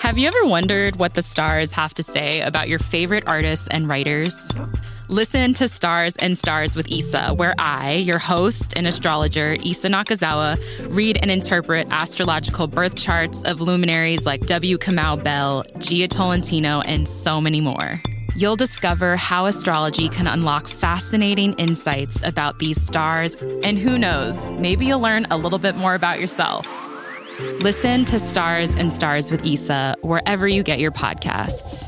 Have you ever wondered what the stars have to say about your favorite artists and writers? Listen to Stars and Stars with Issa, where I, your host and astrologer, Issa Nakazawa, read and interpret astrological birth charts of luminaries like W. Kamau Bell, Gia Tolentino, and so many more. You'll discover how astrology can unlock fascinating insights about these stars, and who knows, maybe you'll learn a little bit more about yourself. Listen to Stars and Stars with Issa wherever you get your podcasts.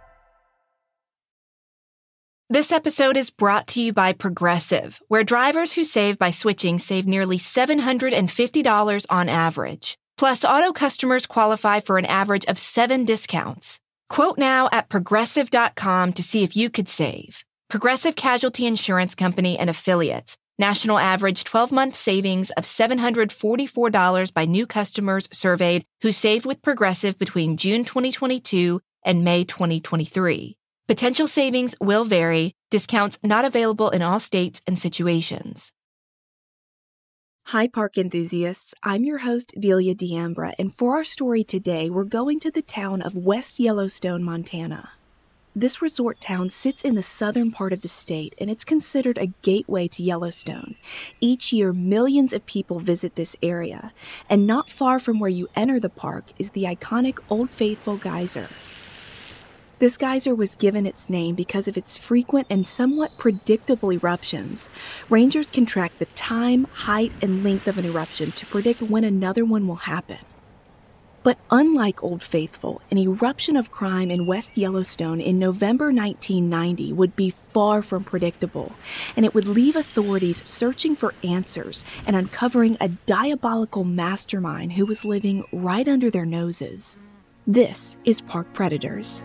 This episode is brought to you by Progressive, where drivers who save by switching save nearly $750 on average. Plus, auto customers qualify for an average of 7 discounts. Quote now at Progressive.com to see if you could save. Progressive Casualty Insurance Company and Affiliates. National average 12-month savings of $744 by new customers surveyed who saved with Progressive between June 2022 and May 2023. Potential savings will vary. Discounts not available in all states and situations. Hi, park enthusiasts. I'm your host, Delia D'Ambra, and for our story today, we're going to the town of West Yellowstone, Montana. This resort town sits in the southern part of the state, and it's considered a gateway to Yellowstone. Each year, millions of people visit this area, and not far from where you enter the park is the iconic Old Faithful Geyser. This geyser was given its name because of its frequent and somewhat predictable eruptions. Rangers can track the time, height, and length of an eruption to predict when another one will happen. But unlike Old Faithful, an eruption of crime in West Yellowstone in November 1990 would be far from predictable, and it would leave authorities searching for answers and uncovering a diabolical mastermind who was living right under their noses. This is Park Predators.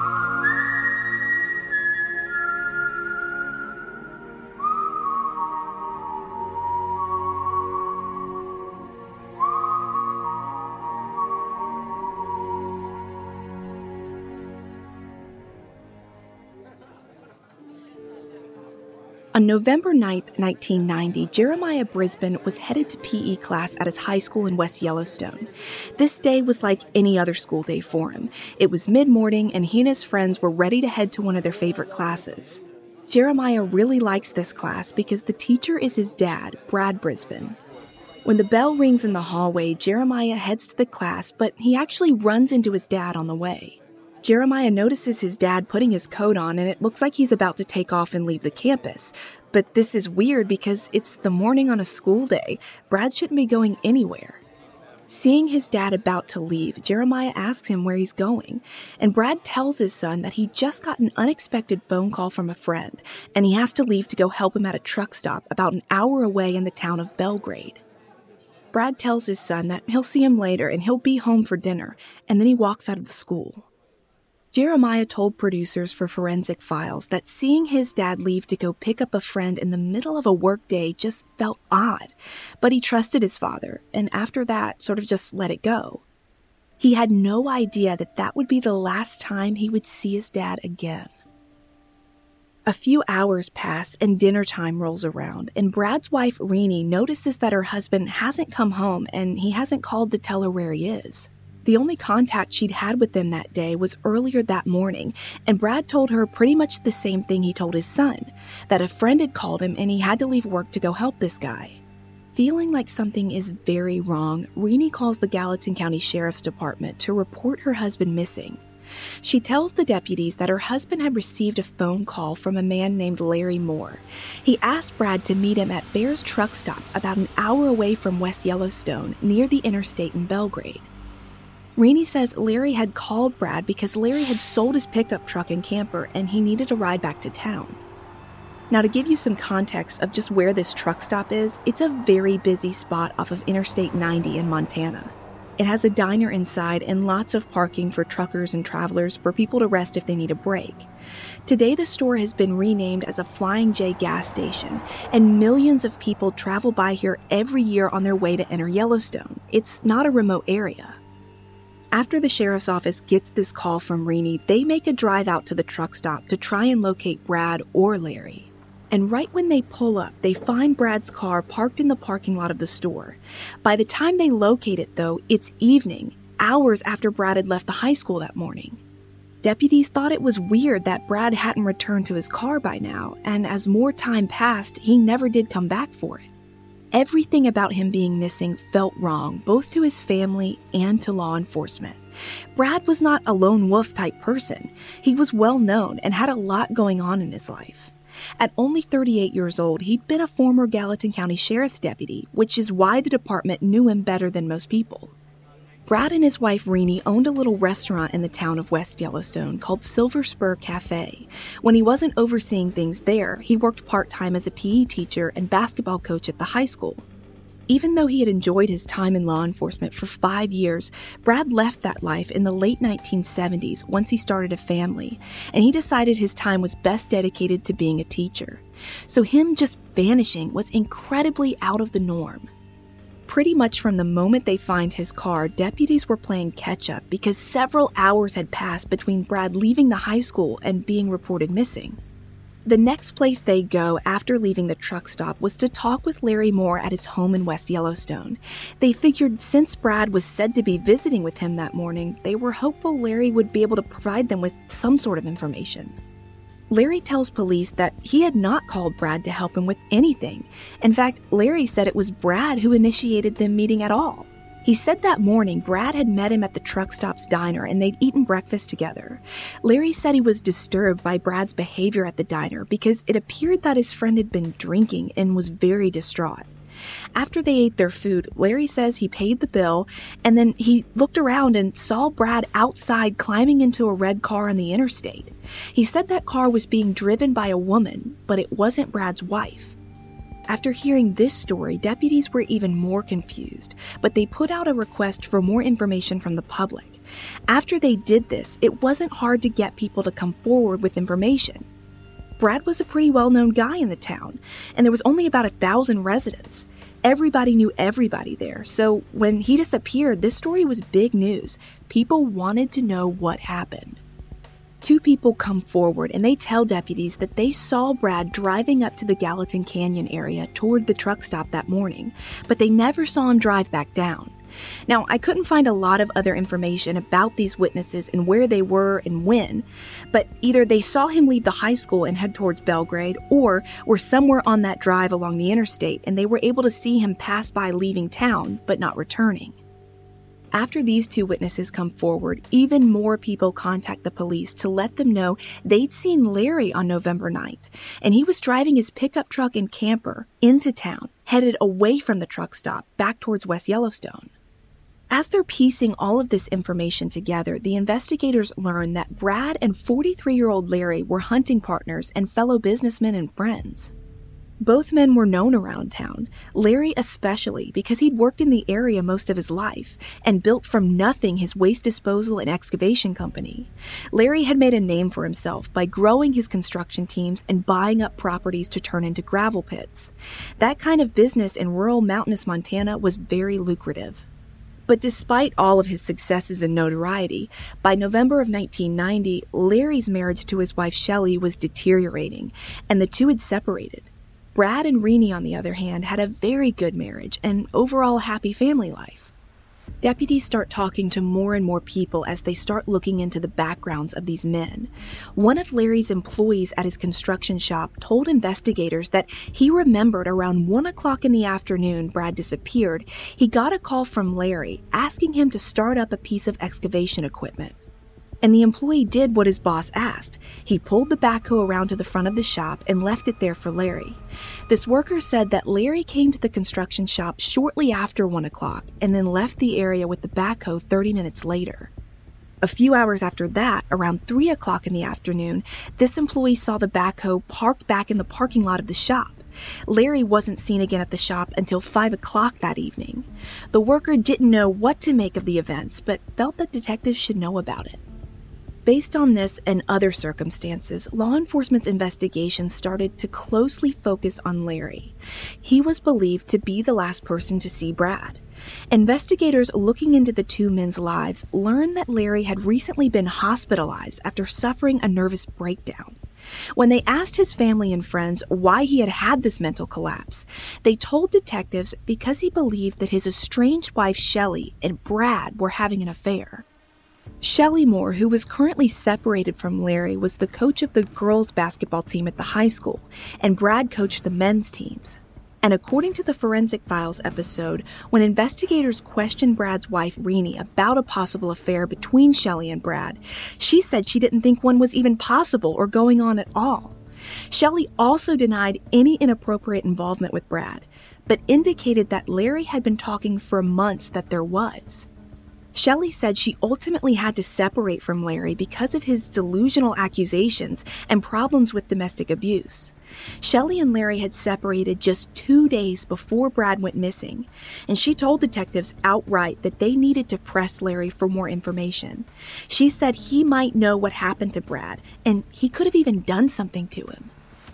On November 9, 1990, Jeremiah Brisbane was headed to PE class at his high school in West Yellowstone. This day was like any other school day for him. It was mid-morning, and he and his friends were ready to head to one of their favorite classes. Jeremiah really likes this class because the teacher is his dad, Brad Brisbane. When the bell rings in the hallway, Jeremiah heads to the class, but he actually runs into his dad on the way. Jeremiah notices his dad putting his coat on, and it looks like he's about to take off and leave the campus. But this is weird because it's the morning on a school day. Brad shouldn't be going anywhere. Seeing his dad about to leave, Jeremiah asks him where he's going, and Brad tells his son that he just got an unexpected phone call from a friend, and he has to leave to go help him at a truck stop about an hour away in the town of Belgrade. Brad tells his son that he'll see him later and he'll be home for dinner, and then he walks out of the school. Jeremiah told producers for Forensic Files that seeing his dad leave to go pick up a friend in the middle of a workday just felt odd, but he trusted his father, and after that, sort of just let it go. He had no idea that that would be the last time he would see his dad again. A few hours pass and dinner time rolls around, and Brad's wife, Renee, notices that her husband hasn't come home and he hasn't called to tell her where he is. The only contact she'd had with them that day was earlier that morning, and Brad told her pretty much the same thing he told his son, that a friend had called him and he had to leave work to go help this guy. Feeling like something is very wrong, Renee calls the Gallatin County Sheriff's Department to report her husband missing. She tells the deputies that her husband had received a phone call from a man named Larry Moore. He asked Brad to meet him at Bear's truck stop about an hour away from West Yellowstone, near the interstate in Belgrade. Renee says Larry had called Brad because Larry had sold his pickup truck and camper and he needed a ride back to town. Now, to give you some context of just where this truck stop is, it's a very busy spot off of Interstate 90 in Montana. It has a diner inside and lots of parking for truckers and travelers for people to rest if they need a break. Today, the store has been renamed as a Flying J gas station, and millions of people travel by here every year on their way to enter Yellowstone. It's not a remote area. After the sheriff's office gets this call from Renee, they make a drive out to the truck stop to try and locate Brad or Larry. And right when they pull up, they find Brad's car parked in the parking lot of the store. By the time they locate it, though, it's evening, hours after Brad had left the high school that morning. Deputies thought it was weird that Brad hadn't returned to his car by now, and as more time passed, he never did come back for it. Everything about him being missing felt wrong, both to his family and to law enforcement. Brad was not a lone wolf type person. He was well known and had a lot going on in his life. At only 38 years old, he'd been a former Gallatin County Sheriff's deputy, which is why the department knew him better than most people. Brad and his wife Renee owned a little restaurant in the town of West Yellowstone called Silver Spur Cafe. When he wasn't overseeing things there, he worked part-time as a PE teacher and basketball coach at the high school. Even though he had enjoyed his time in law enforcement for 5 years, Brad left that life in the late 1970s once he started a family, and he decided his time was best dedicated to being a teacher. So him just vanishing was incredibly out of the norm. Pretty much from the moment they find his car, deputies were playing catch-up because several hours had passed between Brad leaving the high school and being reported missing. The next place they go after leaving the truck stop was to talk with Larry Moore at his home in West Yellowstone. They figured since Brad was said to be visiting with him that morning, they were hopeful Larry would be able to provide them with some sort of information. Larry tells police that he had not called Brad to help him with anything. In fact, Larry said it was Brad who initiated them meeting at all. He said that morning Brad had met him at the truck stop's diner and they'd eaten breakfast together. Larry said he was disturbed by Brad's behavior at the diner because it appeared that his friend had been drinking and was very distraught. After they ate their food, Larry says he paid the bill, and then he looked around and saw Brad outside climbing into a red car on the interstate. He said that car was being driven by a woman, but it wasn't Brad's wife. After hearing this story, deputies were even more confused, but they put out a request for more information from the public. After they did this, it wasn't hard to get people to come forward with information. Brad was a pretty well-known guy in the town, and there was only about 1,000 residents. Everybody knew everybody there, so when he disappeared, this story was big news. People wanted to know what happened. 2 people come forward and they tell deputies that they saw Brad driving up to the Gallatin Canyon area toward the truck stop that morning, but they never saw him drive back down. Now, I couldn't find a lot of other information about these witnesses and where they were and when, but either they saw him leave the high school and head towards Belgrade, or were somewhere on that drive along the interstate and they were able to see him pass by leaving town, but not returning. After these 2 witnesses come forward, even more people contact the police to let them know they'd seen Larry on November 9th, and he was driving his pickup truck and camper into town, headed away from the truck stop back towards West Yellowstone. As they're piecing all of this information together, the investigators learn that Brad and 43-year-old Larry were hunting partners and fellow businessmen and friends. Both men were known around town, Larry especially because he'd worked in the area most of his life and built from nothing his waste disposal and excavation company. Larry had made a name for himself by growing his construction teams and buying up properties to turn into gravel pits. That kind of business in rural mountainous Montana was very lucrative. But despite all of his successes and notoriety, by November of 1990, Larry's marriage to his wife Shelley was deteriorating, and the 2 had separated. Brad and Renee, on the other hand, had a very good marriage and overall happy family life. Deputies start talking to more and more people as they start looking into the backgrounds of these men. One of Larry's employees at his construction shop told investigators that he remembered around 1 o'clock in the afternoon Brad disappeared, he got a call from Larry asking him to start up a piece of excavation equipment. And the employee did what his boss asked. He pulled the backhoe around to the front of the shop and left it there for Larry. This worker said that Larry came to the construction shop shortly after 1 o'clock and then left the area with the backhoe 30 minutes later. A few hours after that, around 3 o'clock in the afternoon, this employee saw the backhoe parked back in the parking lot of the shop. Larry wasn't seen again at the shop until 5 o'clock that evening. The worker didn't know what to make of the events, but felt that detectives should know about it. Based on this and other circumstances, law enforcement's investigation started to closely focus on Larry. He was believed to be the last person to see Brad. Investigators looking into the 2 men's lives learned that Larry had recently been hospitalized after suffering a nervous breakdown. When they asked his family and friends why he had had this mental collapse, they told detectives because he believed that his estranged wife Shelley and Brad were having an affair. Shelley Moore, who was currently separated from Larry, was the coach of the girls' basketball team at the high school, and Brad coached the men's teams. And according to the Forensic Files episode, when investigators questioned Brad's wife, Renee, about a possible affair between Shelley and Brad, she said she didn't think one was even possible or going on at all. Shelley also denied any inappropriate involvement with Brad, but indicated that Larry had been talking for months that there was. Shelley said she ultimately had to separate from Larry because of his delusional accusations and problems with domestic abuse. Shelley and Larry had separated just 2 days before Brad went missing, and she told detectives outright that they needed to press Larry for more information. She said he might know what happened to Brad, and he could have even done something to him.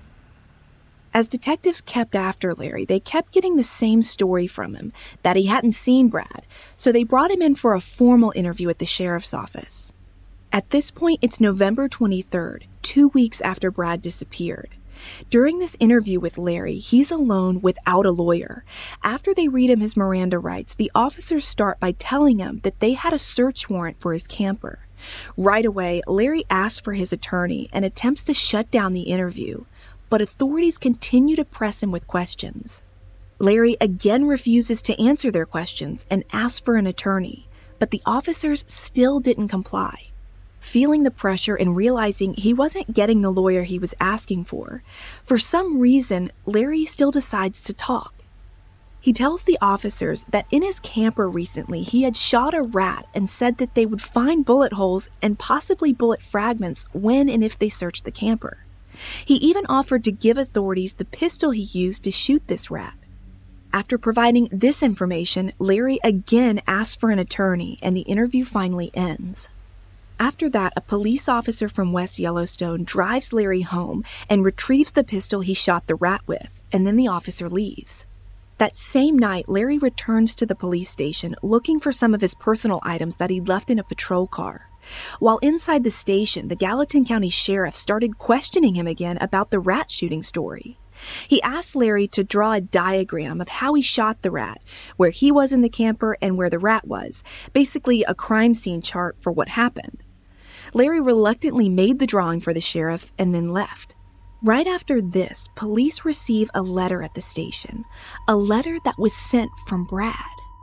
As detectives kept after Larry, they kept getting the same story from him, that he hadn't seen Brad, so they brought him in for a formal interview at the sheriff's office. At this point, it's November 23rd, 2 weeks after Brad disappeared. During this interview with Larry, he's alone without a lawyer. After they read him his Miranda rights, the officers start by telling him that they had a search warrant for his camper. Right away, Larry asks for his attorney and attempts to shut down the interview, but authorities continue to press him with questions. Larry again refuses to answer their questions and asks for an attorney, but the officers still didn't comply. Feeling the pressure and realizing he wasn't getting the lawyer he was asking for some reason, Larry still decides to talk. He tells the officers that in his camper recently he had shot a rat and said that they would find bullet holes and possibly bullet fragments when and if they searched the camper. He even offered to give authorities the pistol he used to shoot this rat. After providing this information, Larry again asks for an attorney and the interview finally ends. After that, a police officer from West Yellowstone drives Larry home and retrieves the pistol he shot the rat with, and then the officer leaves. That same night, Larry returns to the police station looking for some of his personal items that he'd left in a patrol car. While inside the station, the Gallatin County Sheriff started questioning him again about the rat shooting story. He asked Larry to draw a diagram of how he shot the rat, where he was in the camper and where the rat was, basically a crime scene chart for what happened. Larry reluctantly made the drawing for the sheriff and then left. Right after this, police receive a letter at the station, a letter that was sent from Brad.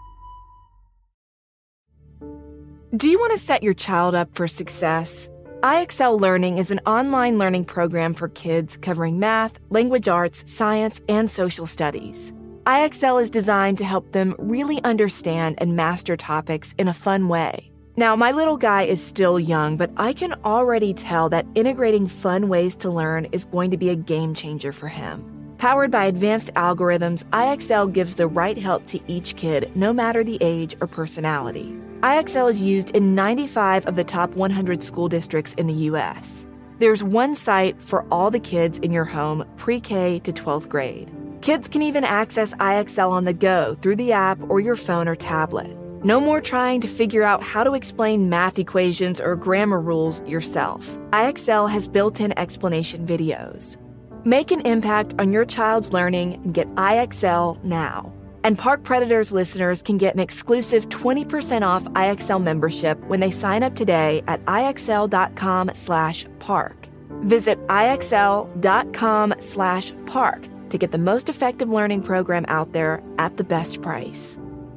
Do you want to set your child up for success? IXL Learning is an online learning program for kids covering math, language arts, science, and social studies. IXL is designed to help them really understand and master topics in a fun way. Now, my little guy is still young, but I can already tell that integrating fun ways to learn is going to be a game changer for him. Powered by advanced algorithms, IXL gives the right help to each kid, no matter the age or personality. IXL is used in 95 of the top 100 school districts in the U.S. There's one site for all the kids in your home, pre-K to 12th grade. Kids can even access IXL on the go through the app or your phone or tablet. No more trying to figure out how to explain math equations or grammar rules yourself. IXL has built-in explanation videos. Make an impact on your child's learning and get IXL now. And Park Predators listeners can get an exclusive 20% off IXL membership when they sign up today at IXL.com/park. Visit IXL.com/park to get the most effective learning program out there at the best price.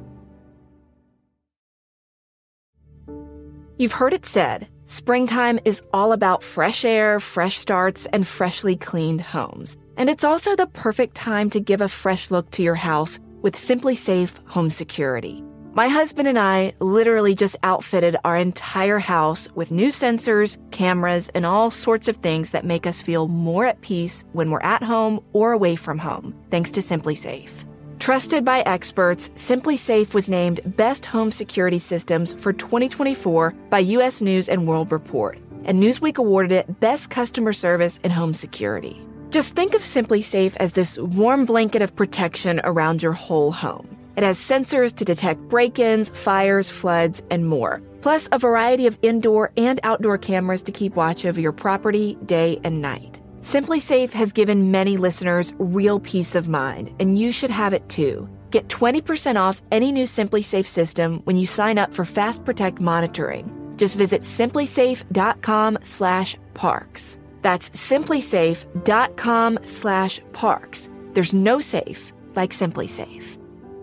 You've heard it said, springtime is all about fresh air, fresh starts, and freshly cleaned homes. And it's also the perfect time to give a fresh look to your house with SimpliSafe Home Security. My husband and I literally just outfitted our entire house with new sensors, cameras, and all sorts of things that make us feel more at peace when we're at home or away from home, thanks to SimpliSafe. Trusted by experts, SimpliSafe was named Best Home Security Systems for 2024 by U.S. News & World Report, and Newsweek awarded it Best Customer Service in Home Security. Just think of SimpliSafe as this warm blanket of protection around your whole home. It has sensors to detect break-ins, fires, floods, and more, plus a variety of indoor and outdoor cameras to keep watch over your property day and night. SimpliSafe has given many listeners real peace of mind, and you should have it too. Get 20% off any new SimpliSafe system when you sign up for Fast Protect monitoring. Just visit simplisafe.com/parks. That's simplisafe.com/parks. There's no safe like SimpliSafe.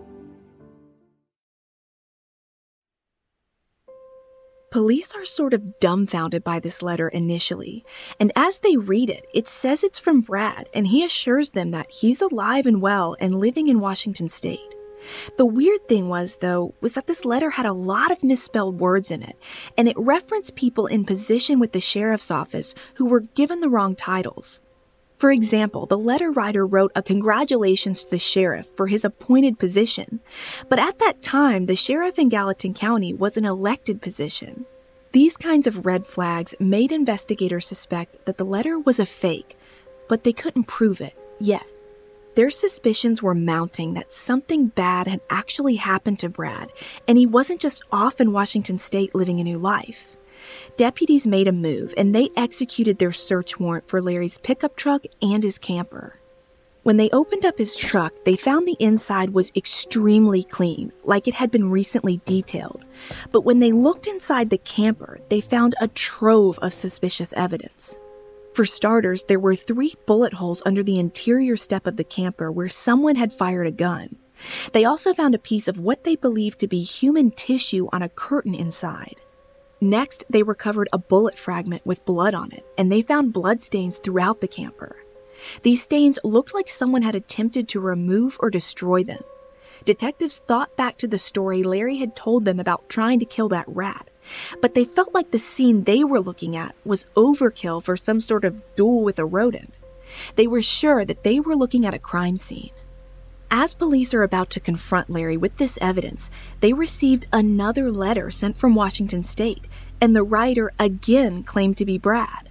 Police are sort of dumbfounded by this letter initially, and as they read it, it says it's from Brad, and he assures them that he's alive and well and living in Washington State. The weird thing was that this letter had a lot of misspelled words in it, and it referenced people in position with the sheriff's office who were given the wrong titles. For example, the letter writer wrote a congratulations to the sheriff for his appointed position, but at that time, the sheriff in Gallatin County was an elected position. These kinds of red flags made investigators suspect that the letter was a fake, but they couldn't prove it yet. Their suspicions were mounting that something bad had actually happened to Brad, and he wasn't just off in Washington State living a new life. Deputies made a move, and they executed their search warrant for Larry's pickup truck and his camper. When they opened up his truck, they found the inside was extremely clean, like it had been recently detailed. But when they looked inside the camper, they found a trove of suspicious evidence. For starters, there were 3 bullet holes under the interior step of the camper where someone had fired a gun. They also found a piece of what they believed to be human tissue on a curtain inside. Next, they recovered a bullet fragment with blood on it, and they found bloodstains throughout the camper. These stains looked like someone had attempted to remove or destroy them. Detectives thought back to the story Larry had told them about trying to kill that rat, but they felt like the scene they were looking at was overkill for some sort of duel with a rodent. They were sure that they were looking at a crime scene. As police are about to confront Larry with this evidence, they received another letter sent from Washington State, and the writer again claimed to be Brad.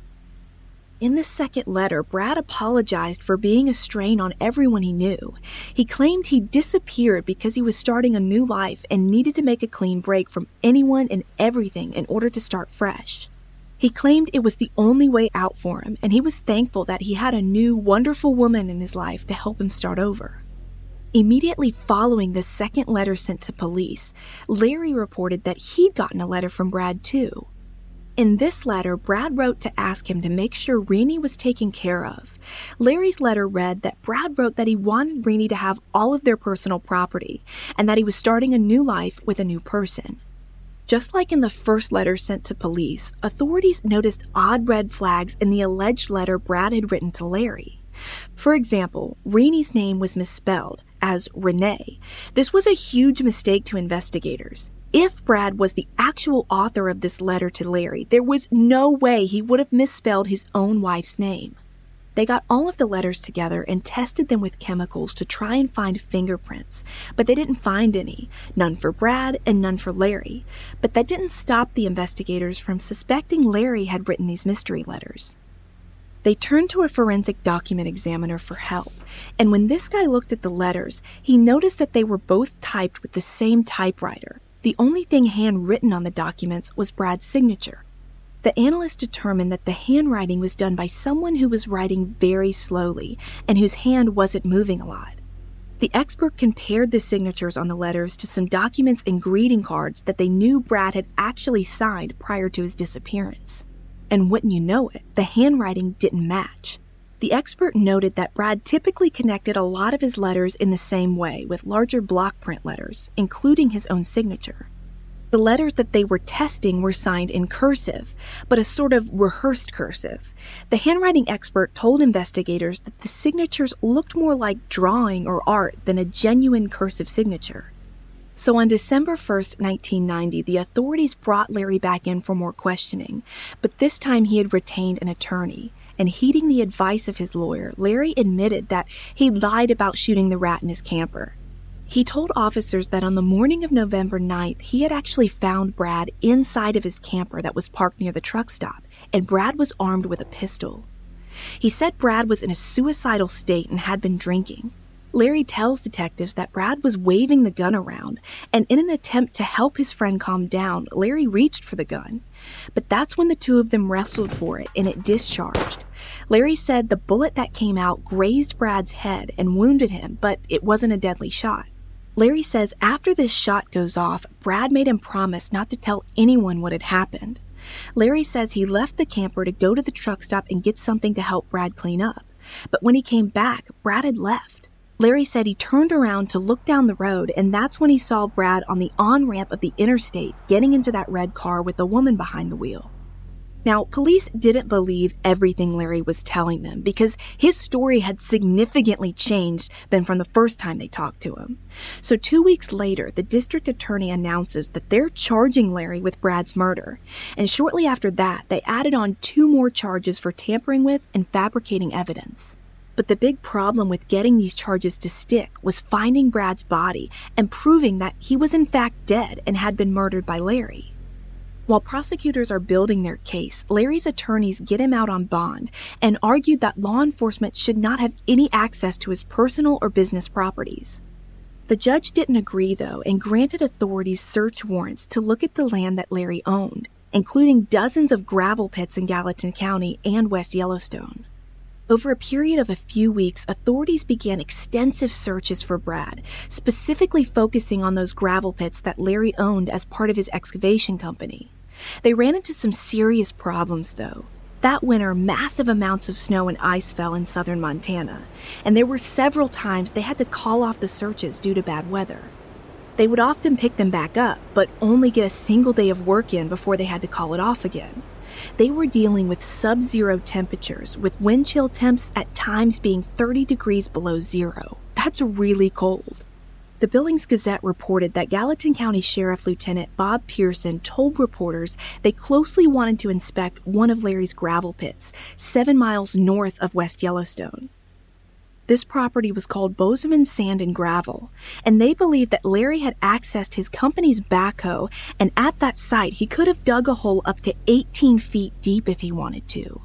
In the second letter, Brad apologized for being a strain on everyone he knew. He claimed he disappeared because he was starting a new life and needed to make a clean break from anyone and everything in order to start fresh. He claimed it was the only way out for him, and he was thankful that he had a new, wonderful woman in his life to help him start over. Immediately following the second letter sent to police, Larry reported that he'd gotten a letter from Brad too. In this letter, Brad wrote to ask him to make sure Renee was taken care of. Larry's letter read that Brad wrote that he wanted Renee to have all of their personal property and that he was starting a new life with a new person. Just like in the first letter sent to police, authorities noticed odd red flags in the alleged letter Brad had written to Larry. For example, Renee's name was misspelled as Renee. This was a huge mistake to investigators. If Brad was the actual author of this letter to Larry, there was no way he would have misspelled his own wife's name. They got all of the letters together and tested them with chemicals to try and find fingerprints, but they didn't find any, none for Brad and none for Larry. But that didn't stop the investigators from suspecting Larry had written these mystery letters. They turned to a forensic document examiner for help, and when this guy looked at the letters, he noticed that they were both typed with the same typewriter. The only thing handwritten on the documents was Brad's signature. The analyst determined that the handwriting was done by someone who was writing very slowly and whose hand wasn't moving a lot. The expert compared the signatures on the letters to some documents and greeting cards that they knew Brad had actually signed prior to his disappearance. And wouldn't you know it, the handwriting didn't match. The expert noted that Brad typically connected a lot of his letters in the same way, with larger block print letters, including his own signature. The letters that they were testing were signed in cursive, but a sort of rehearsed cursive. The handwriting expert told investigators that the signatures looked more like drawing or art than a genuine cursive signature. So on December 1st, 1990, the authorities brought Larry back in for more questioning, but this time he had retained an attorney. And heeding the advice of his lawyer, Larry admitted that he lied about shooting the rat in his camper. He told officers that on the morning of November 9th, he had actually found Brad inside of his camper that was parked near the truck stop, and Brad was armed with a pistol. He said Brad was in a suicidal state and had been drinking. Larry tells detectives that Brad was waving the gun around, and in an attempt to help his friend calm down, Larry reached for the gun. But that's when the two of them wrestled for it, and it discharged. Larry said the bullet that came out grazed Brad's head and wounded him, but it wasn't a deadly shot. Larry says after this shot goes off, Brad made him promise not to tell anyone what had happened. Larry says he left the camper to go to the truck stop and get something to help Brad clean up. But when he came back, Brad had left. Larry said he turned around to look down the road, and that's when he saw Brad on the on-ramp of the interstate getting into that red car with a woman behind the wheel. Now, police didn't believe everything Larry was telling them because his story had significantly changed than from the first time they talked to him. So 2 weeks later, the district attorney announces that they're charging Larry with Brad's murder. And shortly after that, they added on 2 more charges for tampering with and fabricating evidence. But the big problem with getting these charges to stick was finding Brad's body and proving that he was in fact dead and had been murdered by Larry. While prosecutors are building their case, Larry's attorneys get him out on bond and argued that law enforcement should not have any access to his personal or business properties. The judge didn't agree, though, and granted authorities search warrants to look at the land that Larry owned, including dozens of gravel pits in Gallatin County and West Yellowstone. Over a period of a few weeks, authorities began extensive searches for Brad, specifically focusing on those gravel pits that Larry owned as part of his excavation company. They ran into some serious problems, though. That winter, massive amounts of snow and ice fell in southern Montana, and there were several times they had to call off the searches due to bad weather. They would often pick them back up, but only get a single day of work in before they had to call it off again. They were dealing with sub-zero temperatures, with wind chill temps at times being 30 degrees below zero. That's really cold. The Billings Gazette reported that Gallatin County Sheriff Lieutenant Bob Pearson told reporters they closely wanted to inspect one of Larry's gravel pits, 7 miles north of West Yellowstone. This property was called Bozeman Sand and Gravel, and they believed that Larry had accessed his company's backhoe, and at that site he could have dug a hole up to 18 feet deep if he wanted to.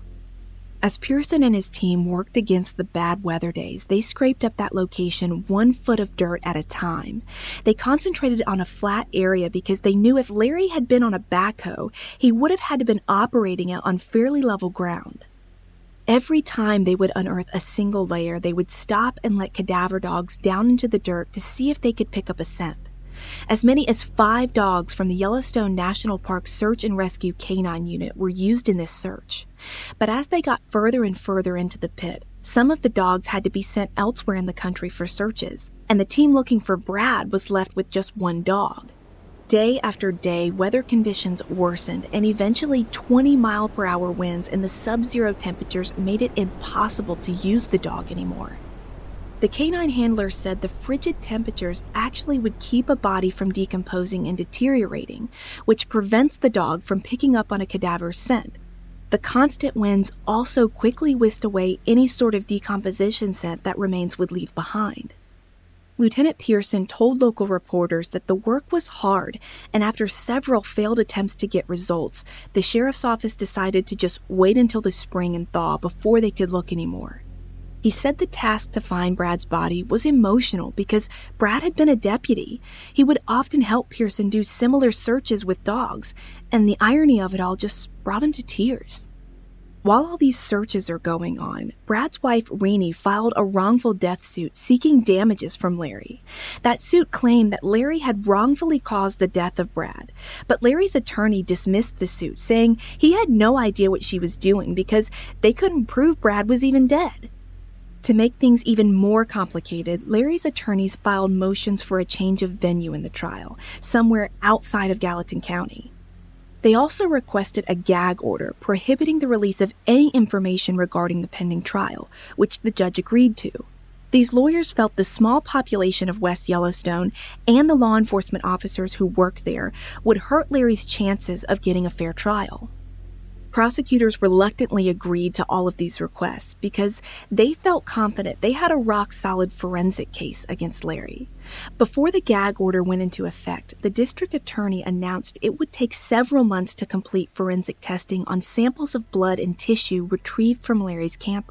As Pearson and his team worked against the bad weather days, they scraped up that location 1 foot of dirt at a time. They concentrated on a flat area because they knew if Larry had been on a backhoe, he would have had to been operating it on fairly level ground. Every time they would unearth a single layer, they would stop and let cadaver dogs down into the dirt to see if they could pick up a scent. As many as 5 dogs from the Yellowstone National Park Search and Rescue Canine Unit were used in this search. But as they got further and further into the pit, some of the dogs had to be sent elsewhere in the country for searches, and the team looking for Brad was left with just 1 dog. Day after day, weather conditions worsened, and eventually 20-mile-per-hour winds and the sub-zero temperatures made it impossible to use the dog anymore. The canine handler said the frigid temperatures actually would keep a body from decomposing and deteriorating, which prevents the dog from picking up on a cadaver's scent. The constant winds also quickly whisked away any sort of decomposition scent that remains would leave behind. Lieutenant Pearson told local reporters that the work was hard, and after several failed attempts to get results, the sheriff's office decided to just wait until the spring and thaw before they could look anymore. He said the task to find Brad's body was emotional because Brad had been a deputy. He would often help Pearson do similar searches with dogs, and the irony of it all just brought him to tears. While all these searches are going on, Brad's wife, Renee, filed a wrongful death suit seeking damages from Larry. That suit claimed that Larry had wrongfully caused the death of Brad, but Larry's attorney dismissed the suit, saying he had no idea what she was doing because they couldn't prove Brad was even dead. To make things even more complicated, Larry's attorneys filed motions for a change of venue in the trial, somewhere outside of Gallatin County. They also requested a gag order prohibiting the release of any information regarding the pending trial, which the judge agreed to. These lawyers felt the small population of West Yellowstone and the law enforcement officers who worked there would hurt Larry's chances of getting a fair trial. Prosecutors reluctantly agreed to all of these requests because they felt confident they had a rock-solid forensic case against Larry. Before the gag order went into effect, the district attorney announced it would take several months to complete forensic testing on samples of blood and tissue retrieved from Larry's camper.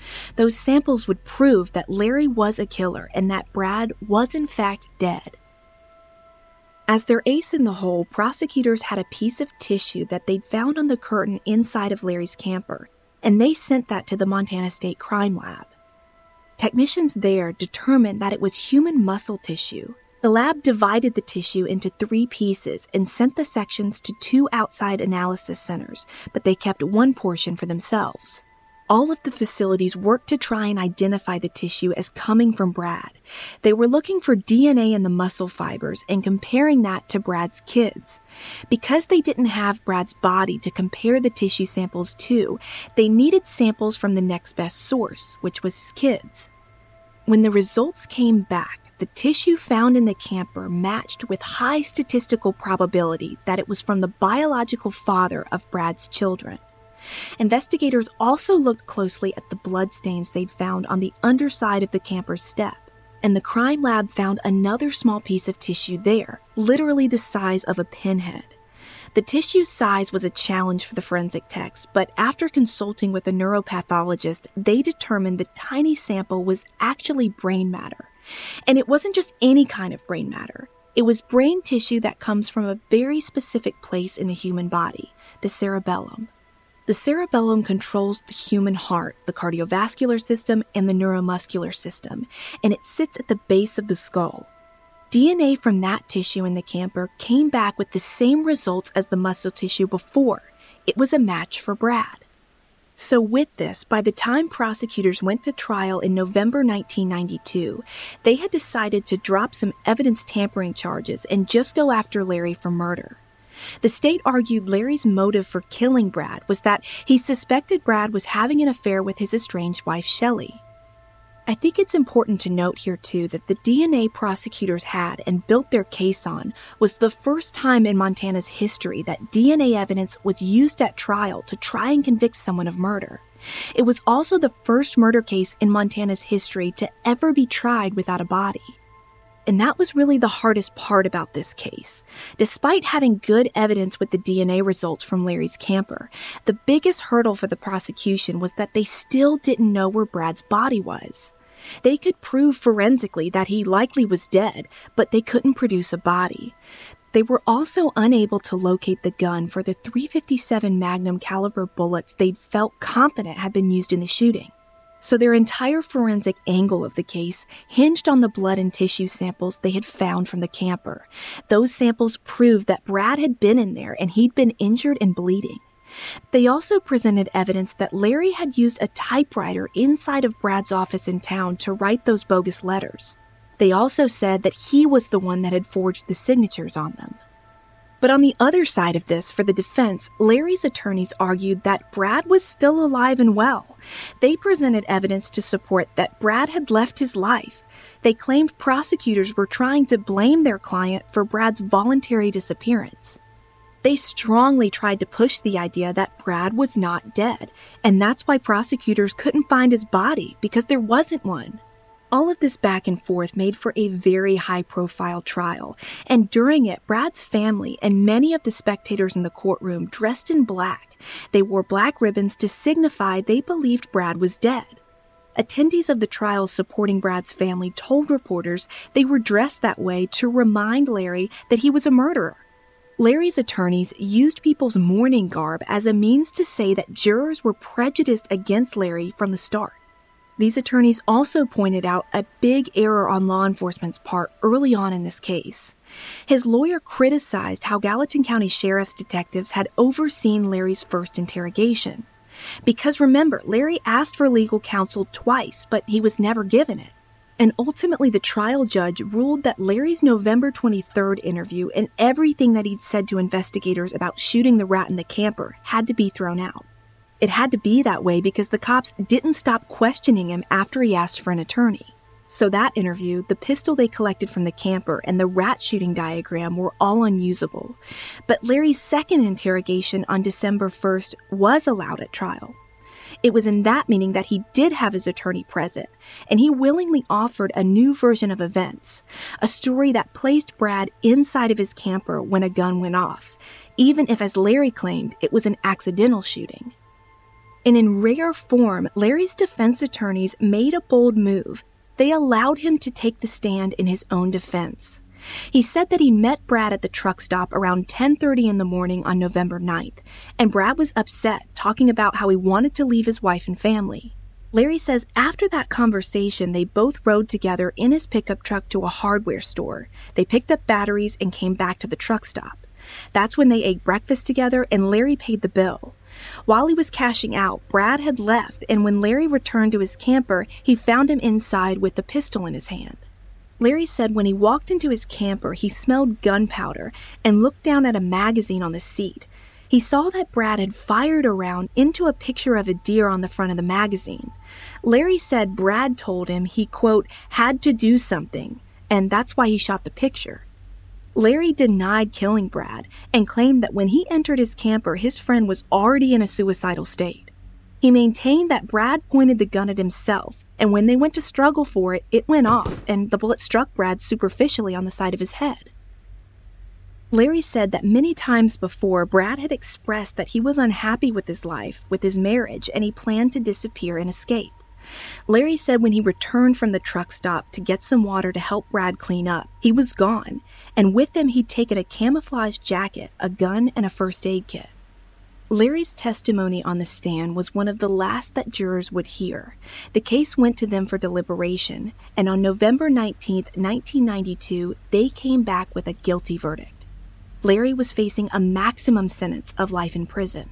Those samples would prove that Larry was a killer and that Brad was in fact dead. As their ace in the hole, prosecutors had a piece of tissue that they'd found on the curtain inside of Larry's camper, and they sent that to the Montana State Crime Lab. Technicians there determined that it was human muscle tissue. The lab divided the tissue into 3 pieces and sent the sections to 2 outside analysis centers, but they kept one portion for themselves. All of the facilities worked to try and identify the tissue as coming from Brad. They were looking for DNA in the muscle fibers and comparing that to Brad's kids. Because they didn't have Brad's body to compare the tissue samples to, they needed samples from the next best source, which was his kids. When the results came back, the tissue found in the camper matched with high statistical probability that it was from the biological father of Brad's children. Investigators also looked closely at the bloodstains they'd found on the underside of the camper's step, and the crime lab found another small piece of tissue there, literally the size of a pinhead. The tissue size was a challenge for the forensic techs, but after consulting with a neuropathologist, they determined the tiny sample was actually brain matter. And it wasn't just any kind of brain matter. It was brain tissue that comes from a very specific place in the human body, the cerebellum. The cerebellum controls the human heart, the cardiovascular system, and the neuromuscular system, and it sits at the base of the skull. DNA from that tissue in the camper came back with the same results as the muscle tissue before. It was a match for Brad. So with this, by the time prosecutors went to trial in November 1992, they had decided to drop some evidence tampering charges and just go after Larry for murder. The state argued Larry's motive for killing Brad was that he suspected Brad was having an affair with his estranged wife, Shelley. I think it's important to note here, too, that the DNA prosecutors had and built their case on was the first time in Montana's history that DNA evidence was used at trial to try and convict someone of murder. It was also the first murder case in Montana's history to ever be tried without a body. And that was really the hardest part about this case. Despite having good evidence with the DNA results from Larry's camper, the biggest hurdle for the prosecution was that they still didn't know where Brad's body was. They could prove forensically that he likely was dead, but they couldn't produce a body. They were also unable to locate the gun for the .357 Magnum caliber bullets they'd felt confident had been used in the shooting. So their entire forensic angle of the case hinged on the blood and tissue samples they had found from the camper. Those samples proved that Brad had been in there and he'd been injured and bleeding. They also presented evidence that Larry had used a typewriter inside of Brad's office in town to write those bogus letters. They also said that he was the one that had forged the signatures on them. But on the other side of this, for the defense, Larry's attorneys argued that Brad was still alive and well. They presented evidence to support that Brad had left his life. They claimed prosecutors were trying to blame their client for Brad's voluntary disappearance. They strongly tried to push the idea that Brad was not dead, and that's why prosecutors couldn't find his body, because there wasn't one. All of this back and forth made for a very high-profile trial, and during it, Brad's family and many of the spectators in the courtroom dressed in black. They wore black ribbons to signify they believed Brad was dead. Attendees of the trial supporting Brad's family told reporters they were dressed that way to remind Larry that he was a murderer. Larry's attorneys used people's mourning garb as a means to say that jurors were prejudiced against Larry from the start. These attorneys also pointed out a big error on law enforcement's part early on in this case. His lawyer criticized how Gallatin County Sheriff's detectives had overseen Larry's first interrogation. Because remember, Larry asked for legal counsel twice, but he was never given it. And ultimately, the trial judge ruled that Larry's November 23rd interview and everything that he'd said to investigators about shooting the rat in the camper had to be thrown out. It had to be that way because the cops didn't stop questioning him after he asked for an attorney. So that interview, the pistol they collected from the camper, and the rat shooting diagram were all unusable. But Larry's second interrogation on December 1st was allowed at trial. It was in that meeting that he did have his attorney present, and he willingly offered a new version of events, a story that placed Brad inside of his camper when a gun went off, even if, as Larry claimed, it was an accidental shooting. And in rare form, Larry's defense attorneys made a bold move. They allowed him to take the stand in his own defense. He said that he met Brad at the truck stop around 10:30 in the morning on November 9th, and Brad was upset, talking about how he wanted to leave his wife and family. Larry says after that conversation, they both rode together in his pickup truck to a hardware store. They picked up batteries and came back to the truck stop. That's when they ate breakfast together and Larry paid the bill. While he was cashing out, Brad had left, and when Larry returned to his camper, he found him inside with the pistol in his hand. Larry said when he walked into his camper, he smelled gunpowder and looked down at a magazine on the seat. He saw that Brad had fired a round into a picture of a deer on the front of the magazine. Larry said Brad told him he, quote, had to do something, and that's why he shot the picture. Larry denied killing Brad and claimed that when he entered his camper, his friend was already in a suicidal state. He maintained that Brad pointed the gun at himself, and when they went to struggle for it, it went off, and the bullet struck Brad superficially on the side of his head. Larry said that many times before, Brad had expressed that he was unhappy with his life, with his marriage, and he planned to disappear and escape. Larry said when he returned from the truck stop to get some water to help Brad clean up, he was gone, and with him he'd taken a camouflage jacket, a gun, and a first aid kit. Larry's testimony on the stand was one of the last that jurors would hear. The case went to them for deliberation, and on November 19, 1992, they came back with a guilty verdict. Larry was facing a maximum sentence of life in prison.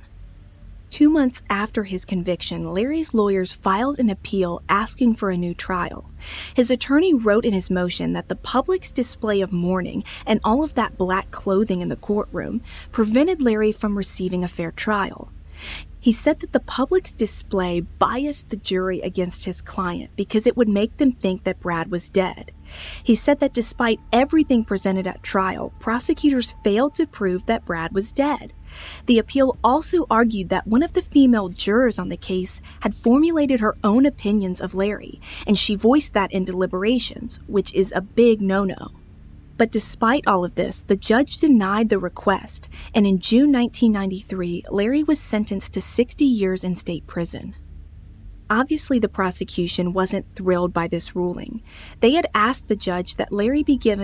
2 months after his conviction, Larry's lawyers filed an appeal asking for a new trial. His attorney wrote in his motion that the public's display of mourning and all of that black clothing in the courtroom prevented Larry from receiving a fair trial. He said that the public's display biased the jury against his client because it would make them think that Brad was dead. He said that despite everything presented at trial, prosecutors failed to prove that Brad was dead. The appeal also argued that one of the female jurors on the case had formulated her own opinions of Larry, and she voiced that in deliberations, which is a big no-no. But despite all of this, the judge denied the request, and in June 1993, Larry was sentenced to 60 years in state prison. Obviously, the prosecution wasn't thrilled by this ruling. They had asked the judge that Larry be given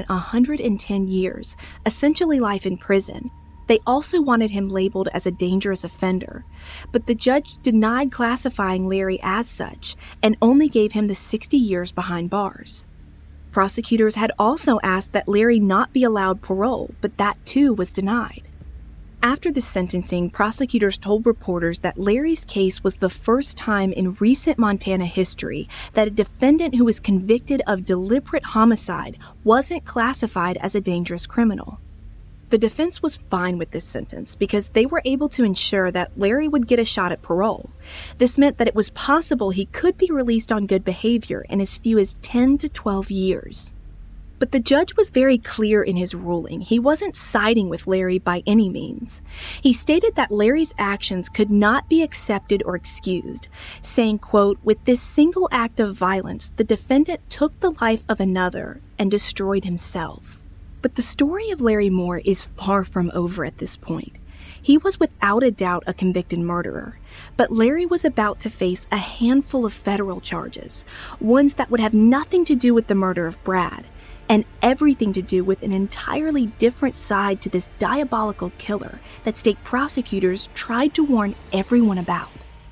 110 years, essentially life in prison. They also wanted him labeled as a dangerous offender, but the judge denied classifying Larry as such and only gave him the 60 years behind bars. Prosecutors had also asked that Larry not be allowed parole, but that too was denied. After the sentencing, prosecutors told reporters that Larry's case was the first time in recent Montana history that a defendant who was convicted of deliberate homicide wasn't classified as a dangerous criminal. The defense was fine with this sentence because they were able to ensure that Larry would get a shot at parole. This meant that it was possible he could be released on good behavior in as few as 10 to 12 years. But the judge was very clear in his ruling. He wasn't siding with Larry by any means. He stated that Larry's actions could not be accepted or excused, saying, quote, "With this single act of violence, the defendant took the life of another and destroyed himself." But the story of Larry Moore is far from over at this point. He was without a doubt a convicted murderer, but Larry was about to face a handful of federal charges, ones that would have nothing to do with the murder of Brad, and everything to do with an entirely different side to this diabolical killer that state prosecutors tried to warn everyone about.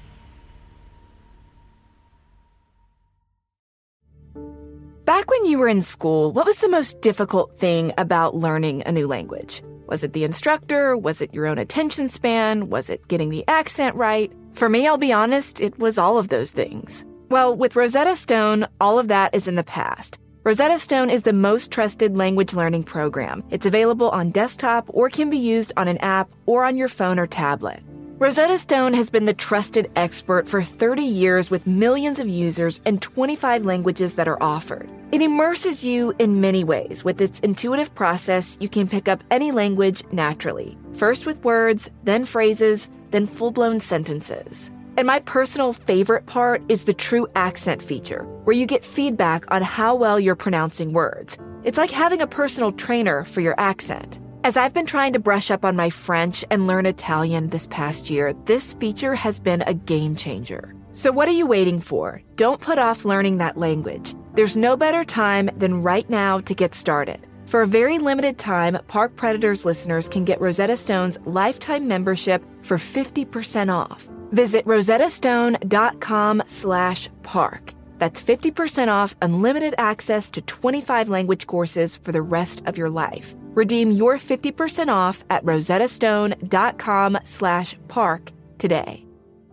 Back when you were in school, what was the most difficult thing about learning a new language? Was it the instructor? Was it your own attention span? Was it getting the accent right? For me, I'll be honest, it was all of those things. Well, with Rosetta Stone, all of that is in the past. Rosetta Stone is the most trusted language learning program. It's available on desktop or can be used on an app or on your phone or tablet. Rosetta Stone has been the trusted expert for 30 years with millions of users and 25 languages that are offered. It immerses you in many ways. With its intuitive process, you can pick up any language naturally. First with words, then phrases, then full-blown sentences. And my personal favorite part is the true accent feature, where you get feedback on how well you're pronouncing words. It's like having a personal trainer for your accent. As I've been trying to brush up on my French and learn Italian this past year, this feature has been a game changer. So what are you waiting for? Don't put off learning that language. There's no better time than right now to get started. For a very limited time, Park Predators listeners can get Rosetta Stone's lifetime membership for 50% off. Visit rosettastone.com/park. That's 50% off unlimited access to 25 language courses for the rest of your life. Redeem your 50% off at rosettastone.com/park today.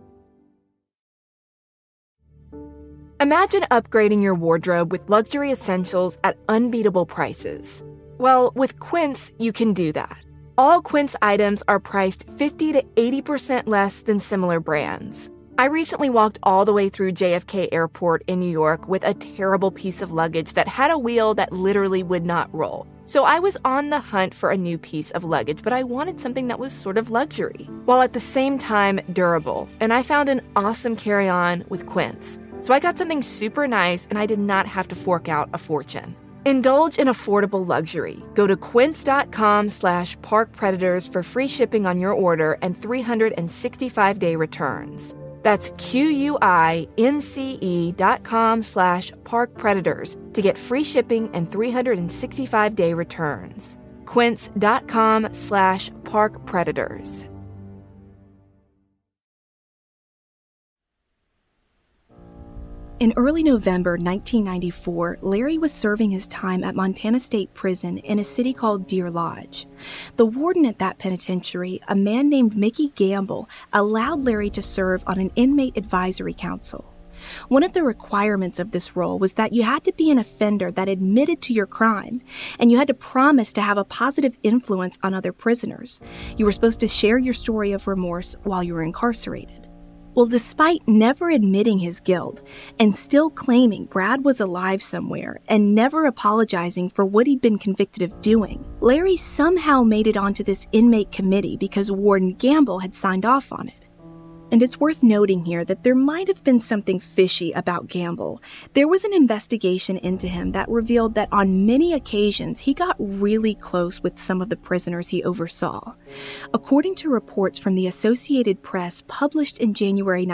Imagine upgrading your wardrobe with luxury essentials at unbeatable prices. Well, with Quince, you can do that. All Quince items are priced 50 to 80% less than similar brands. I recently walked all the way through JFK Airport in New York with a terrible piece of luggage that had a wheel that literally would not roll. So I was on the hunt for a new piece of luggage, but I wanted something that was sort of luxury, while at the same time durable. And I found an awesome carry-on with Quince. So I got something super nice, and I did not have to fork out a fortune. Indulge in affordable luxury. Go to quince.com/parkpredators for free shipping on your order and 365-day returns. That's QUINCE.com/parkpredators to get free shipping and 365-day returns. Quince.com/parkpredators. In early November 1994, Larry was serving his time at Montana State Prison in a city called Deer Lodge. The warden at that penitentiary, a man named Mickey Gamble, allowed Larry to serve on an inmate advisory council. One of the requirements of this role was that you had to be an offender that admitted to your crime, and you had to promise to have a positive influence on other prisoners. You were supposed to share your story of remorse while you were incarcerated. Well, despite never admitting his guilt and still claiming Brad was alive somewhere and never apologizing for what he'd been convicted of doing, Larry somehow made it onto this inmate committee because Warden Gamble had signed off on it. And it's worth noting here that there might have been something fishy about Gamble. There was an investigation into him that revealed that on many occasions he got really close with some of the prisoners he oversaw. According to reports from the Associated Press published in January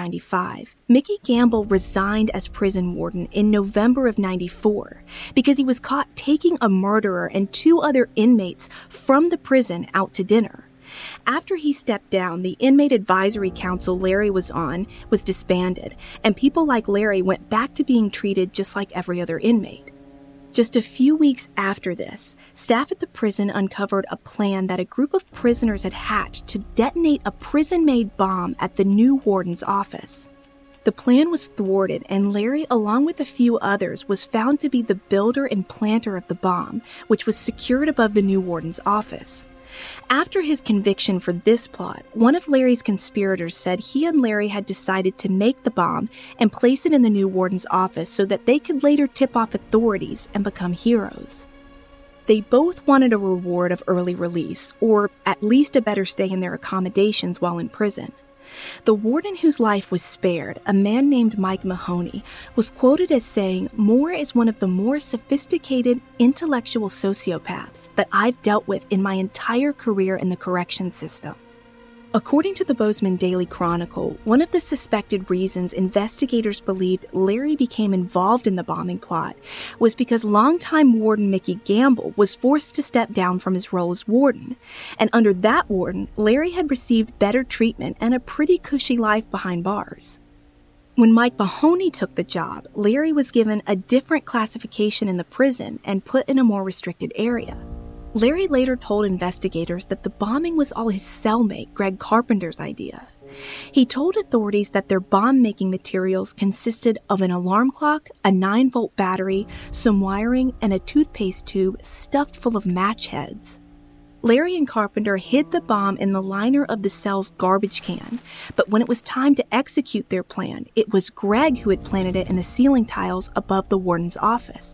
1995, Mickey Gamble resigned as prison warden in November of '94 because he was caught taking a murderer and 2 other inmates from the prison out to dinner. After he stepped down, the Inmate Advisory Council Larry was on was disbanded, and people like Larry went back to being treated just like every other inmate. Just a few weeks after this, staff at the prison uncovered a plan that a group of prisoners had hatched to detonate a prison-made bomb at the new warden's office. The plan was thwarted, and Larry, along with a few others, was found to be the builder and planter of the bomb, which was secured above the new warden's office. After his conviction for this plot, one of Larry's conspirators said he and Larry had decided to make the bomb and place it in the new warden's office so that they could later tip off authorities and become heroes. They both wanted a reward of early release, or at least a better stay in their accommodations while in prison. The warden whose life was spared, a man named Mike Mahoney, was quoted as saying, "Moore is one of the more sophisticated, intellectual sociopaths that I've dealt with in my entire career in the corrections system." According to the Bozeman Daily Chronicle, one of the suspected reasons investigators believed Larry became involved in the bombing plot was because longtime warden Mickey Gamble was forced to step down from his role as warden. And under that warden, Larry had received better treatment and a pretty cushy life behind bars. When Mike Mahoney took the job, Larry was given a different classification in the prison and put in a more restricted area. Larry later told investigators that the bombing was all his cellmate, Greg Carpenter's idea. He told authorities that their bomb-making materials consisted of an alarm clock, a 9-volt battery, some wiring, and a toothpaste tube stuffed full of match heads. Larry and Carpenter hid the bomb in the liner of the cell's garbage can, but when it was time to execute their plan, it was Greg who had planted it in the ceiling tiles above the warden's office.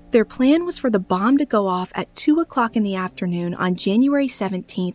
Their plan was for the bomb to go off at 2 o'clock in the afternoon on January 17,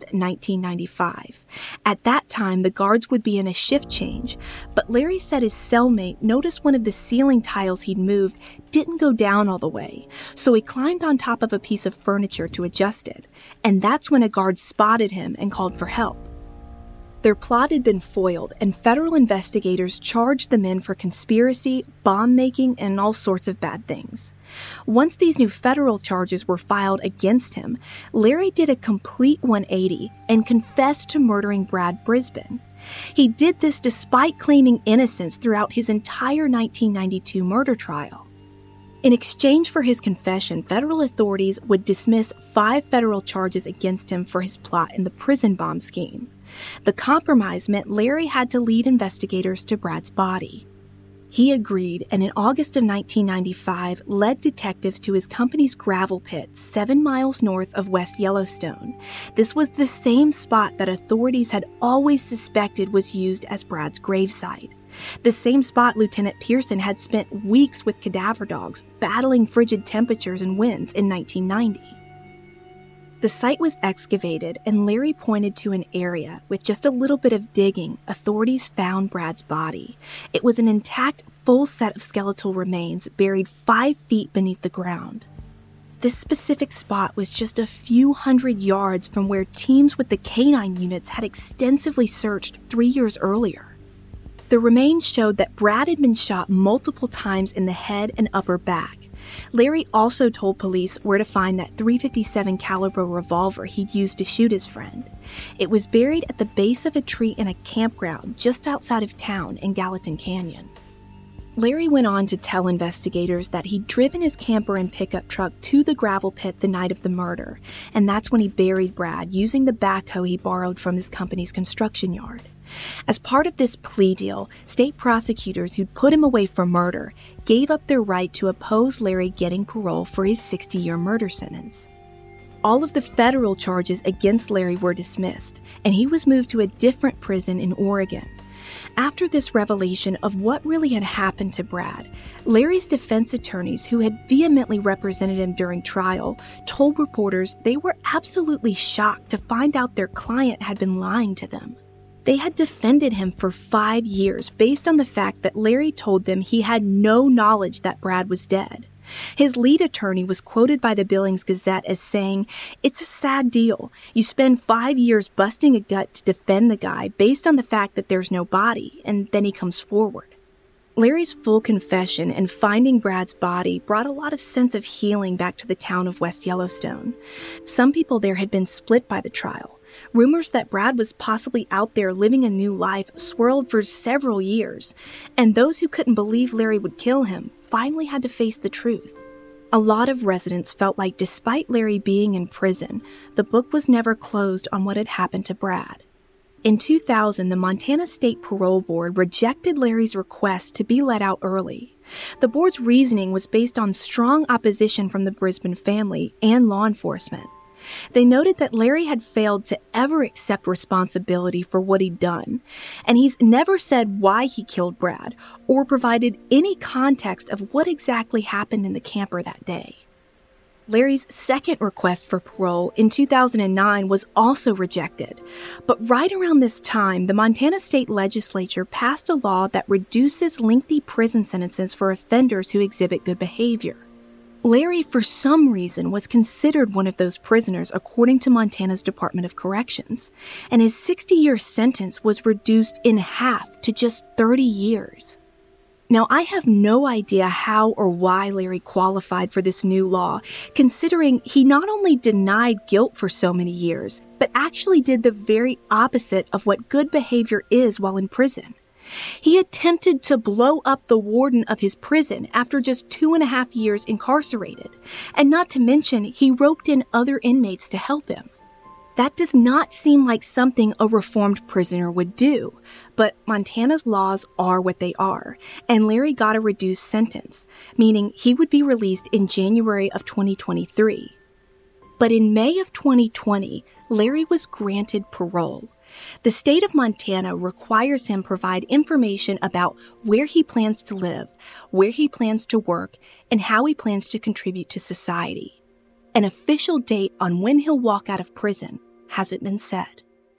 1995. At that time, the guards would be in a shift change, but Larry said his cellmate noticed one of the ceiling tiles he'd moved didn't go down all the way, so he climbed on top of a piece of furniture to adjust it, and that's when a guard spotted him and called for help. Their plot had been foiled, and federal investigators charged the men for conspiracy, bomb-making, and all sorts of bad things. Once these new federal charges were filed against him, Larry did a complete 180 and confessed to murdering Brad Brisbane. He did this despite claiming innocence throughout his entire 1992 murder trial. In exchange for his confession, federal authorities would dismiss 5 federal charges against him for his plot in the prison bomb scheme. The compromise meant Larry had to lead investigators to Brad's body. He agreed, and in August of 1995, led detectives to his company's gravel pit 7 miles north of West Yellowstone. This was the same spot that authorities had always suspected was used as Brad's gravesite. The same spot Lieutenant Pearson had spent weeks with cadaver dogs, battling frigid temperatures and winds in 1990. The site was excavated, and Larry pointed to an area. With just a little bit of digging, authorities found Brad's body. It was an intact, full set of skeletal remains buried 5 feet beneath the ground. This specific spot was just a few hundred yards from where teams with the canine units had extensively searched 3 years earlier. The remains showed that Brad had been shot multiple times in the head and upper back. Larry also told police where to find that .357 caliber revolver he'd used to shoot his friend. It was buried at the base of a tree in a campground just outside of town in Gallatin Canyon. Larry went on to tell investigators that he'd driven his camper and pickup truck to the gravel pit the night of the murder, and that's when he buried Brad using the backhoe he borrowed from his company's construction yard. As part of this plea deal, state prosecutors who'd put him away for murder gave up their right to oppose Larry getting parole for his 60-year murder sentence. All of the federal charges against Larry were dismissed, and he was moved to a different prison in Oregon. After this revelation of what really had happened to Brad, Larry's defense attorneys, who had vehemently represented him during trial, told reporters they were absolutely shocked to find out their client had been lying to them. They had defended him for 5 years based on the fact that Larry told them he had no knowledge that Brad was dead. His lead attorney was quoted by the Billings Gazette as saying, "It's a sad deal. You spend 5 years busting a gut to defend the guy based on the fact that there's no body, and then he comes forward." Larry's full confession and finding Brad's body brought a lot of sense of healing back to the town of West Yellowstone. Some people there had been split by the trial. Rumors that Brad was possibly out there living a new life swirled for several years, and those who couldn't believe Larry would kill him finally had to face the truth. A lot of residents felt like despite Larry being in prison, the book was never closed on what had happened to Brad. In 2000, the Montana State Parole Board rejected Larry's request to be let out early. The board's reasoning was based on strong opposition from the Brisbane family and law enforcement. They noted that Larry had failed to ever accept responsibility for what he'd done, and he's never said why he killed Brad or provided any context of what exactly happened in the camper that day. Larry's second request for parole in 2009 was also rejected, but right around this time, the Montana State Legislature passed a law that reduces lengthy prison sentences for offenders who exhibit good behavior. Larry, for some reason, was considered one of those prisoners according to Montana's Department of Corrections, and his 60-year sentence was reduced in half to just 30 years. Now, I have no idea how or why Larry qualified for this new law, considering he not only denied guilt for so many years, but actually did the very opposite of what good behavior is while in prison. He attempted to blow up the warden of his prison after just 2.5 years incarcerated, and not to mention he roped in other inmates to help him. That does not seem like something a reformed prisoner would do, but Montana's laws are what they are, and Larry got a reduced sentence, meaning he would be released in January of 2023. But in May of 2020, Larry was granted parole. The state of Montana requires him provide information about where he plans to live, where he plans to work, and how he plans to contribute to society. An official date on when he'll walk out of prison hasn't been set.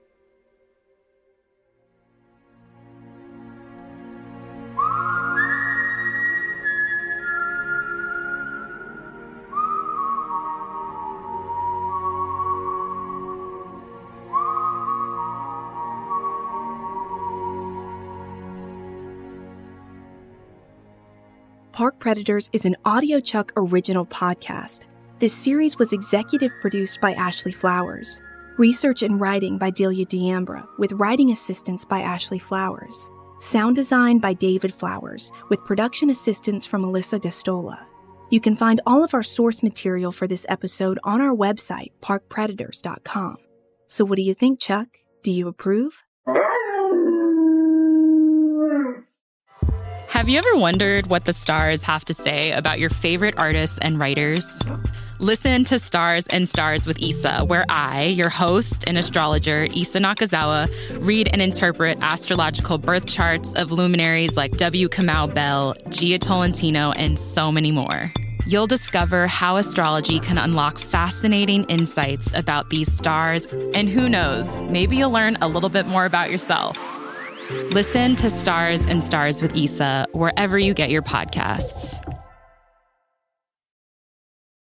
Park Predators is an AudioChuck original podcast. This series was executive produced by Ashley Flowers. Research and writing by Delia D'Ambra, with writing assistance by Ashley Flowers. Sound design by David Flowers, with production assistance from Alyssa Gastola. You can find all of our source material for this episode on our website, parkpredators.com. So what do you think, Chuck? Do you approve? Have you ever wondered what the stars have to say about your favorite artists and writers? Listen to Stars and Stars with Issa, where I, your host and astrologer, Issa Nakazawa, read and interpret astrological birth charts of luminaries like W. Kamau Bell, Gia Tolentino, and so many more. You'll discover how astrology can unlock fascinating insights about these stars, and who knows, maybe you'll learn a little bit more about yourself. Listen to Stars and Stars with Issa wherever you get your podcasts.